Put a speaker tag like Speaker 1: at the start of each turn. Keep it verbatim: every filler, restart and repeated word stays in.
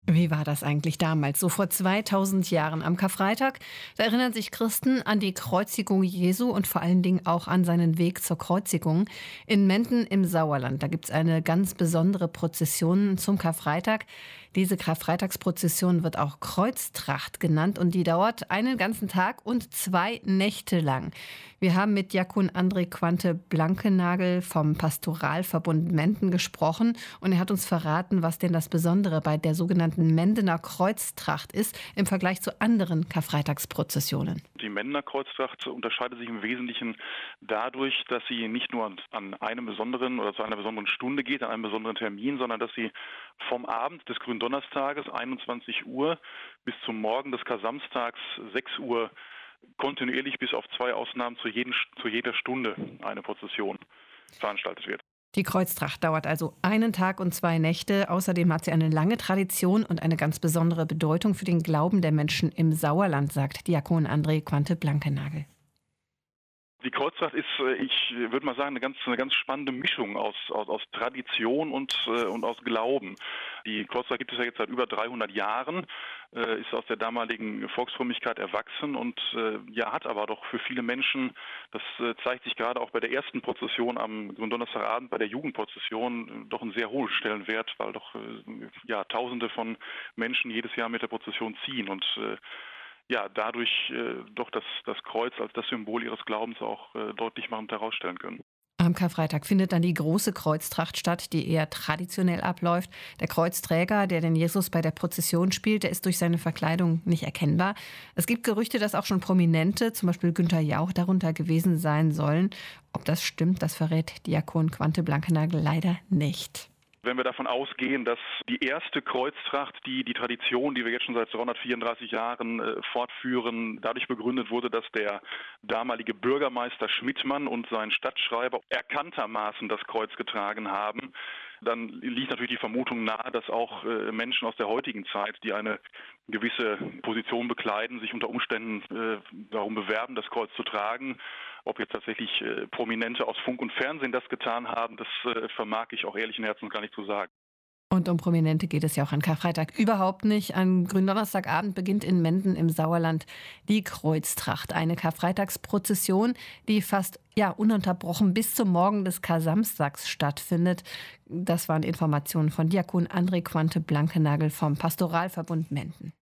Speaker 1: Wie war das eigentlich damals, so vor zweitausend Jahren am Karfreitag? Da erinnern sich Christen an die Kreuzigung Jesu und vor allen Dingen auch an seinen Weg zur Kreuzigung. In Menden im Sauerland, da gibt es eine ganz besondere Prozession zum Karfreitag. Diese Karfreitagsprozession wird auch Kreuztracht genannt und die dauert einen ganzen Tag und zwei Nächte lang. Wir haben mit Diakon André Quante-Blankenagel vom Pastoralverbund Menden gesprochen und er hat uns verraten, was denn das Besondere bei der sogenannten Mendener Kreuztracht ist im Vergleich zu anderen Karfreitagsprozessionen.
Speaker 2: Die Mendener Kreuztracht unterscheidet sich im Wesentlichen dadurch, dass sie nicht nur an einem besonderen oder zu einer besonderen Stunde geht, an einem besonderen Termin, sondern dass sie vom Abend des Gründonnerstages einundzwanzig Uhr bis zum Morgen des Kar-Samstags sechs Uhr kontinuierlich bis auf zwei Ausnahmen zu, jeden, zu jeder Stunde eine Prozession veranstaltet wird.
Speaker 1: Die Kreuztracht dauert also einen Tag und zwei Nächte. Außerdem hat sie eine lange Tradition und eine ganz besondere Bedeutung für den Glauben der Menschen im Sauerland, sagt Diakon André Quante-Blankenagel.
Speaker 2: Die Kreuztracht ist, ich würde mal sagen, eine ganz, eine ganz spannende Mischung aus, aus, aus Tradition und, und aus Glauben. Die Kreuztracht gibt es ja jetzt seit über dreihundert Jahren, ist aus der damaligen Volksfrömmigkeit erwachsen und ja, hat aber doch für viele Menschen, das zeigt sich gerade auch bei der ersten Prozession am Gründonnerstagabend, bei der Jugendprozession, doch einen sehr hohen Stellenwert, weil doch ja, Tausende von Menschen jedes Jahr mit der Prozession ziehen und ja, dadurch äh, doch das, das Kreuz als das Symbol ihres Glaubens auch äh, deutlich machend herausstellen können.
Speaker 1: Am Karfreitag findet dann die große Kreuztracht statt, die eher traditionell abläuft. Der Kreuzträger, der den Jesus bei der Prozession spielt, der ist durch seine Verkleidung nicht erkennbar. Es gibt Gerüchte, dass auch schon Prominente, zum Beispiel Günther Jauch, darunter gewesen sein sollen. Ob das stimmt, das verrät Diakon Quante-Blankenagel leider nicht.
Speaker 2: Wenn wir davon ausgehen, dass die erste Kreuztracht, die die Tradition, die wir jetzt schon seit dreihundertvierunddreißig Jahren äh, fortführen, dadurch begründet wurde, dass der damalige Bürgermeister Schmidtmann und sein Stadtschreiber erkanntermaßen das Kreuz getragen haben, dann liegt natürlich die Vermutung nahe, dass auch äh, Menschen aus der heutigen Zeit, die eine gewisse Position bekleiden, sich unter Umständen äh, darum bewerben, das Kreuz zu tragen. Ob jetzt tatsächlich äh, Prominente aus Funk und Fernsehen das getan haben, das äh, vermag ich auch ehrlichen Herzens gar nicht zu sagen.
Speaker 1: Und um Prominente geht es ja auch an Karfreitag überhaupt nicht. Am Gründonnerstagabend beginnt in Menden im Sauerland die Kreuztracht. Eine Karfreitagsprozession, die fast ja, ununterbrochen bis zum Morgen des Kar-Samstags stattfindet. Das waren Informationen von Diakon André Quante-Blankenagel vom Pastoralverbund Menden.